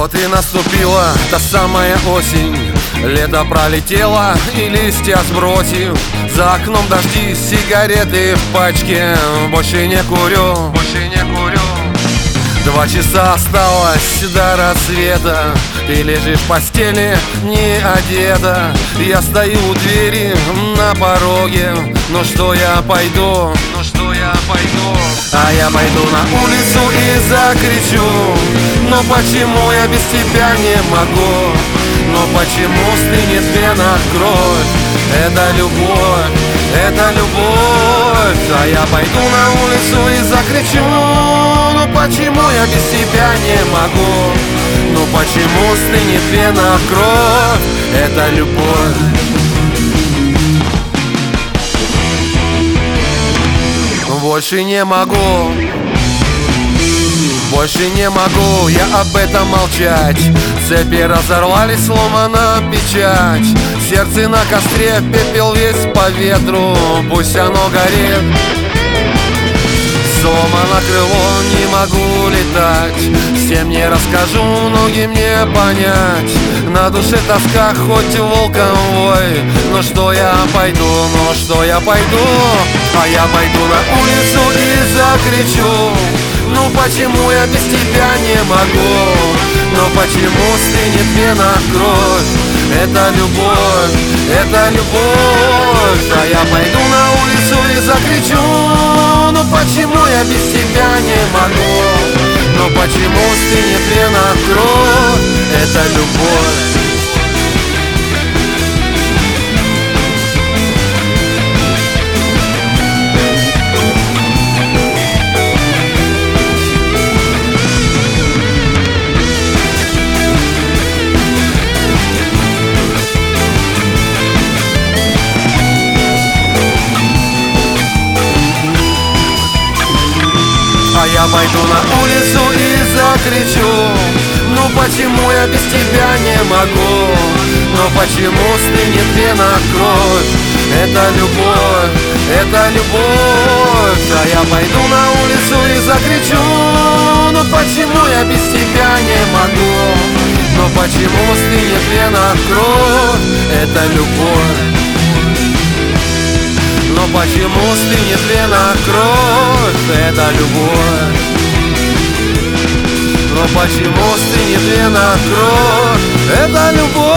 Вот и наступила та самая осень. Лето пролетело и листья сбросив. За окном дожди, сигареты в пачке. Больше не курю, больше не курю. 2 часа осталось до рассвета. Ты лежишь в постели, не одета. Я стою у двери на пороге. Ну что я пойду, ну что я пойду. А я пойду на улицу и закричу: но почему я без тебя не могу? Но почему стынет в венах кровь? Это любовь, это любовь. А я пойду на улицу и закричу: ну почему я без тебя не могу? Ну почему стынет в венах кровь? Это любовь. Больше не могу, больше не могу я об этом молчать. Цепи разорвались, сломана печать. Сердце на костре, пепел весь по ветру. Пусть оно горит. Сломано крыло, не могу летать. Всем не расскажу, многим не понять. На душе тоска, хоть волком вой. Но что я пойду, ну что я пойду. А я пойду на улицу и закричу: ну почему я без тебя не могу? Но почему стынет в венах кровь? Это любовь, это любовь. А я пойду на улицу и закричу: ну почему я без тебя не могу? Но почему стынет в венах кровь? Это любовь. А я пойду на улицу и закричу: ну почему я без тебя не могу? Но почему стынет в венах кровь? Это любовь, это любовь. А я пойду на улицу и закричу: ну почему я без тебя не могу? Но почему стынет в венах кровь? Это любовь. Но почему стынет в венах кровь? Это любовь. Но почему стынет в венах кровь? Это любовь.